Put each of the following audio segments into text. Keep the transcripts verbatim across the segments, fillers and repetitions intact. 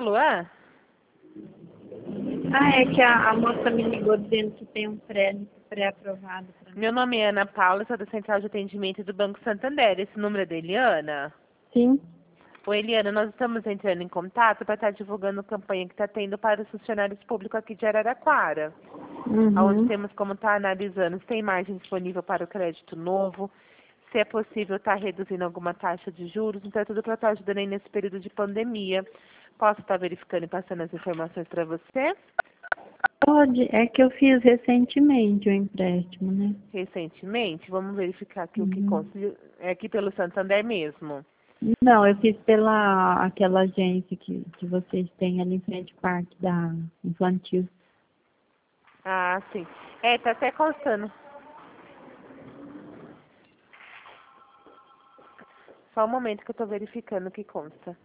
Luan? Ah, é que a, a moça me ligou dizendo que tem um crédito pré-aprovado para mim. Meu nome é Ana Paula, sou da Central de Atendimento do Banco Santander. Esse número é da Eliana? Sim. Oi, Eliana, nós estamos entrando em contato para estar divulgando a campanha que está tendo para os funcionários públicos aqui de Araraquara. Onde Uhum. temos como estar analisando se tem margem disponível para o crédito novo, se é possível estar reduzindo alguma taxa de juros, então é tudo para estar ajudando aí nesse período de pandemia. Posso estar verificando e passando as informações para você? Pode, é que eu fiz recentemente o empréstimo, né? Recentemente, vamos verificar aqui o que Uhum. consta. É aqui pelo Santander mesmo. Não, eu fiz pela aquela agência que, que vocês têm ali em frente ao parque da infantil. Ah, sim. É, tá até constando. Só um momento que eu estou verificando o que consta.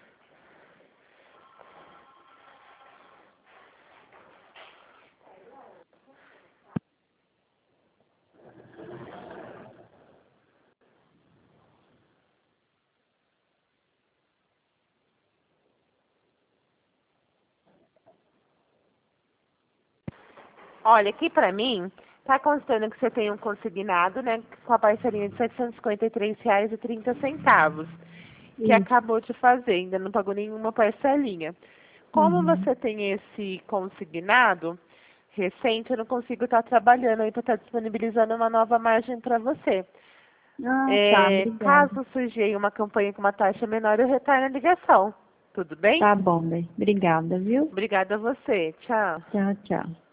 Olha, aqui pra mim, tá constando que você tem um consignado, né, com a parcelinha de setecentos e cinquenta e três reais e trinta centavos, que Isso. acabou de fazer, ainda não pagou nenhuma parcelinha. Como Uhum. você tem esse consignado recente, eu não consigo estar trabalhando aí para estar disponibilizando uma nova margem para você. Ah, tá, É, obrigada. caso surgir aí uma campanha com uma taxa menor, eu retorno a ligação. Tudo bem? Tá bom, bem. Obrigada, viu? Obrigada a você. Tchau. Tchau, tchau.